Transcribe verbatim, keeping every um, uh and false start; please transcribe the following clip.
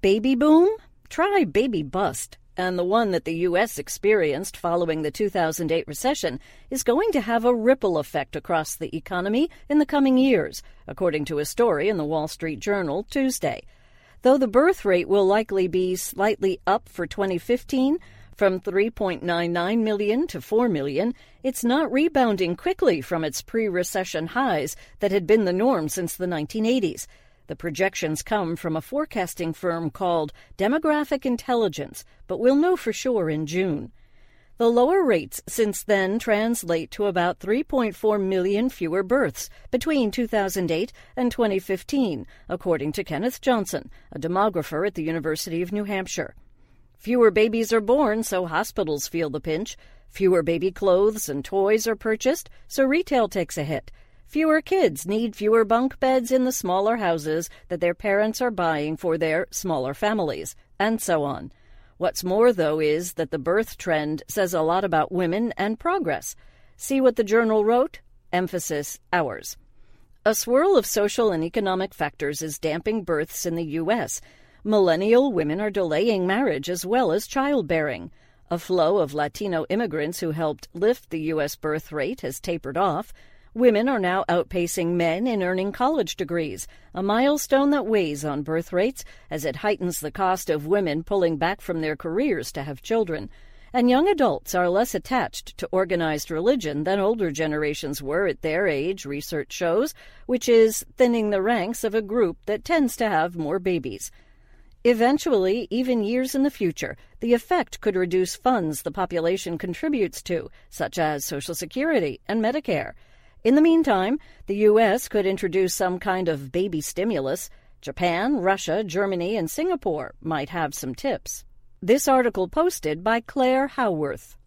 Baby boom? Try baby bust. And the one that the U S experienced following the two thousand eight recession is going to have a ripple effect across the economy in the coming years, according to a story in the Wall Street Journal Tuesday. Though the birth rate will likely be slightly up for twenty fifteen, from three point nine nine million to four million, it's not rebounding quickly from its pre-recession highs that had been the norm since the nineteen eighties. The projections come from a forecasting firm called Demographic Intelligence, but we'll know for sure in June. The lower rates since then translate to about three point four million fewer births between two thousand eight and twenty fifteen, according to Kenneth Johnson, a demographer at the University of New Hampshire. Fewer babies are born, so hospitals feel the pinch. Fewer baby clothes and toys are purchased, so retail takes a hit. Fewer kids need fewer bunk beds in the smaller houses that their parents are buying for their smaller families, and so on. What's more, though, is that the birth trend says a lot about women and progress. See what the Journal wrote? Emphasis, ours. A swirl of social and economic factors is damping births in the U S. Millennial women are delaying marriage as well as childbearing. A flow of Latino immigrants who helped lift the U S birth rate has tapered off. Women are now outpacing men in earning college degrees, a milestone that weighs on birth rates as it heightens the cost of women pulling back from their careers to have children. And young adults are less attached to organized religion than older generations were at their age, research shows, which is thinning the ranks of a group that tends to have more babies. Eventually, even years in the future, the effect could reduce funds the population contributes to, such as Social Security and Medicare. In the meantime, the U S could introduce some kind of baby stimulus. Japan, Russia, Germany, and Singapore might have some tips. This article posted by Claire Howarth.